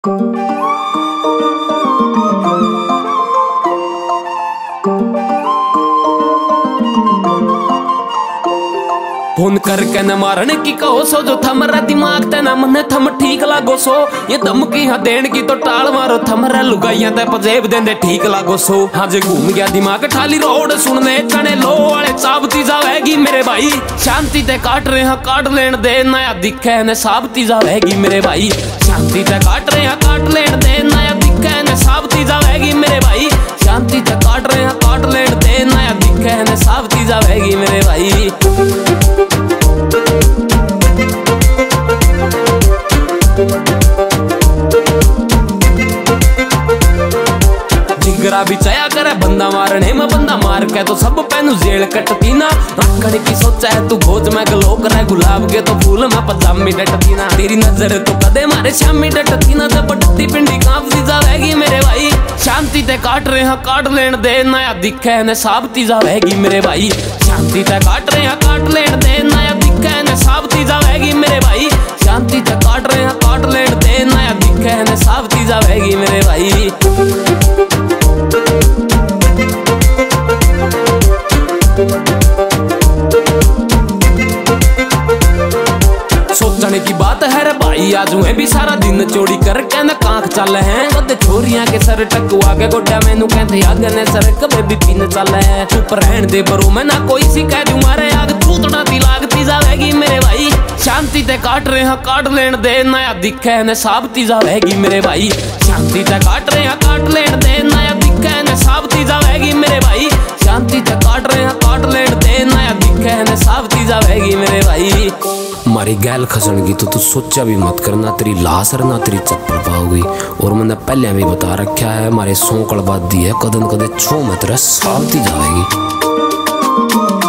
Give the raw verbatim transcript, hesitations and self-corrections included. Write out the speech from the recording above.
Phone करके न मारने की कहो सो, जो थमरा दिमाग ते न मने थम ठीक लागो सो। ये धमकी हाँ देन की तो टाल मारो, थमरा लुगाइयां ते पजेब देंदे ठीक लागो सो। हाँ जे घूम गया दिमाग ठाली रोड सुनने चने लो वाले चाबती जावेगी मेरे भाई। शांति ते काट रहे हाँ काट लेन दे, नया दिखे ने साबती जावेगी मेरे भाई। शांति ते काट रहे हाँ काट लेन दे, नया दिखे ने साबती जावेगी मेरे भाई। शांति ते काट रहे हाँ काट लेन दे, नया दिखे ने साबती जावेगी मेरे भाई। जिगरा भी चया करे बंदा मारने में, बंदा मार के तो सब पैनू जेल कटती ना। रखने की सोचा है तू खोज में गलो करे, गुलाब के तो फूल में पजामी डटती ना। तेरी नजर तो कदे मारे शामी डटती ना, जब डटती पिंडी कांपती जावेगी मेरे भाई। शांति ते काट रहे हाँ काट लेन दे, नया दिखे ने साबती जावेगी मेरे भाई। शांति ते काट रहे हाँ काट लेन दे, नया दिखे ने साबती जावेगी मेरे भाई। शांति ते काट रहे हाँ काट लेन दे, नया दिखे ने साबती जावेगी मेरे भाई। सोचने की बात है रे भाई, आज मैं भी सारा दिन चोरी कर कहना कांख चल है। कद छोरियां के सर टकवा के गोड्या मैनू कहते आगे ने सर कबे भी पीन चल है। चुप रहन दे बरो मैं ना कोई सी कह दूं मारे आग चूतड़ा दी लागती जावेगी मेरे भाई। शांति ते काट रहे हाँ काट लेन दे, नया दिखे ने साबती जावेगी मेरे भाई। शांति ते काट रहे हाँ काट लेन दे, नया दिखे ने साबती जावेगी मेरे भाई। शांति ते काट रहे हाँ काट लेन दे, नया दिखे ने साबती जावेगी मेरे भाई। मारी गैल खसणगी तो तू सोचा भी मत करना, तेरी लाश ना तेरी चप्पल पाओगी। और मैंने पहले भी बता रखा है, मारे सौ कड़बादी है कदन कदे छो में तेरा साबती जाएगी।